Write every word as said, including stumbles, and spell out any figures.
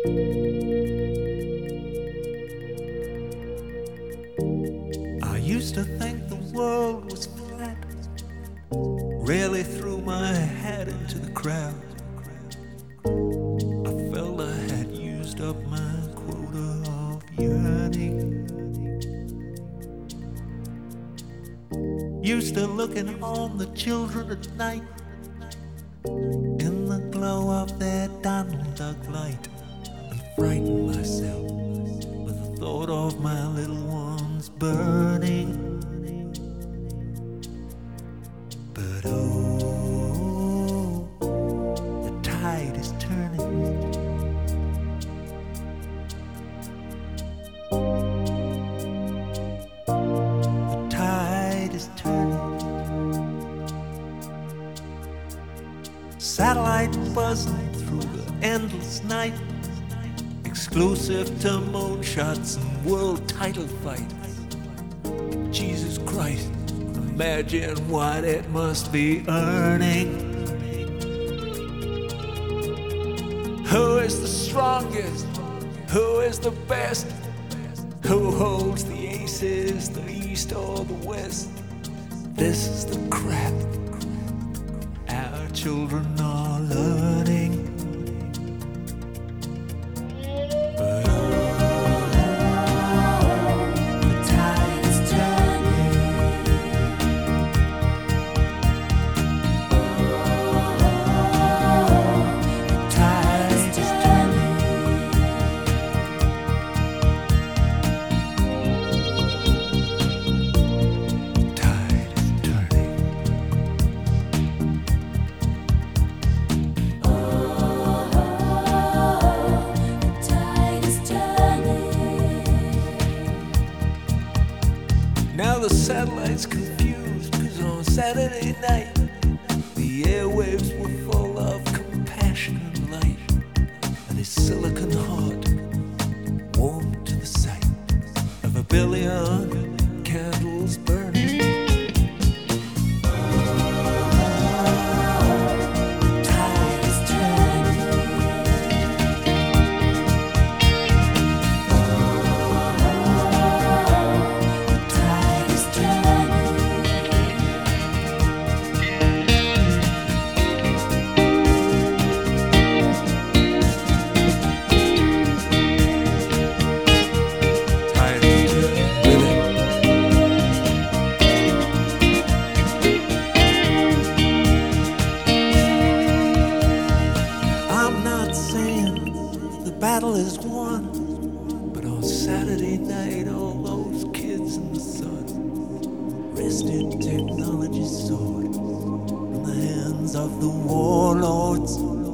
I used to think the world was flat, rarely threw my hat into the crowd. I felt I had used up my quota of yearning. Used to looking on the children at night in the glow of their Donald Duck light, and frighten myself with the thought of my little ones burning. But oh, the tide is turning. The tide is turning. Satellite buzzing through the endless night, exclusive to moonshots and world title fights. Jesus Christ, imagine what it must be earning. Who is the strongest? Who is the best? Who holds the aces, the east or the west? This is the crap our children are learning. But oh, the tide is turning. Oh, the tide is turning. The tide is turning. Now the satellite's confused, cause on Saturday night the airwaves were full of compassion and light, and his silicon heart warmed to the sight of a billion candles burning. The battle is won, but on Saturday night all those kids in the sun wrested technology's sword in the hands of the warlords.